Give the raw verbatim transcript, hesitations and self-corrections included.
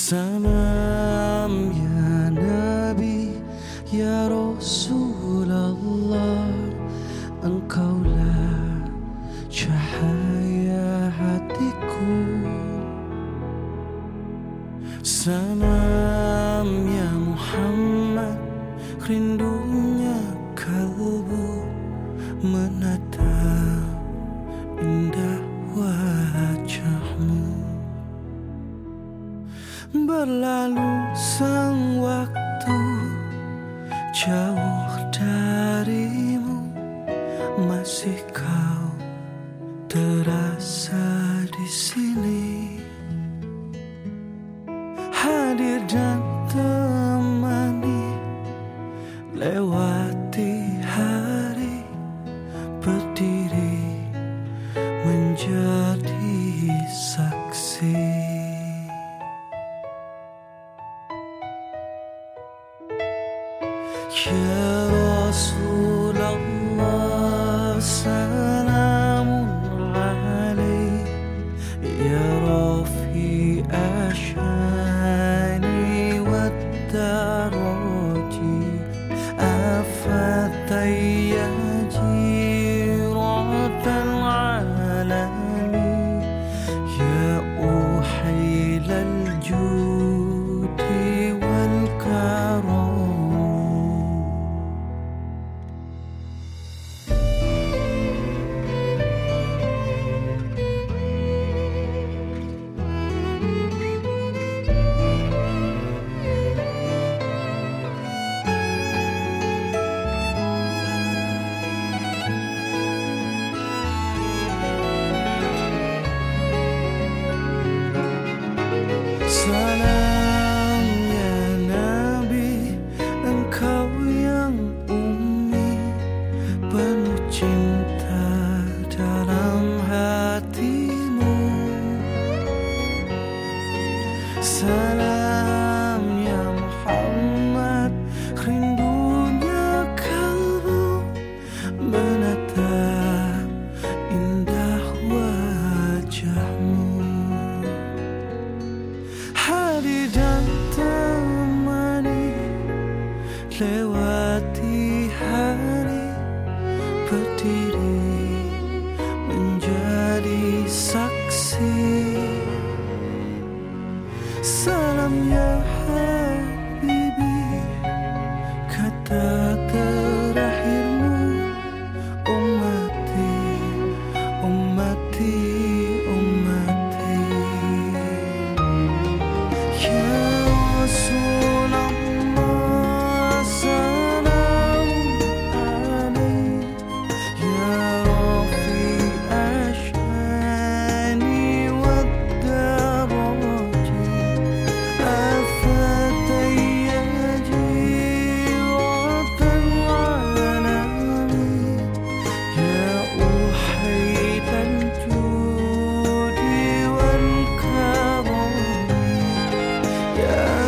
Salam ya Nabi, ya Rasulullah, Engkaulah cahaya hatiku. Salam ya Muhammad, rindunya kalbu menatap indah wajahmu. Berlalu sang waktu jauh darimu, masih kau terasa di sini, hadir dan temani, lewati hari, berdiri menjadi saksi. Ya Rasulullah, salamun alaik, ya Rafi asyani wa daraji, afatayya jiratan alami, ya uhailal judi wal karam. Salam ya Nabi, Engkau yang ummi, penuh cinta dalam hatimu. Salam ya Muhammad, rindunya kalbu menatap indah wajahmu, hadir dan temani, lewati hari, berdiri menjadi saksi. Salam ya Habibi, kata terakhirmu, ummati, ummati, ummati. Ya Rasulullah, salamun alaik, ya Rafi asyani wa daraji, afatayya jiratan alami, ya uhailal judi wal karam, ya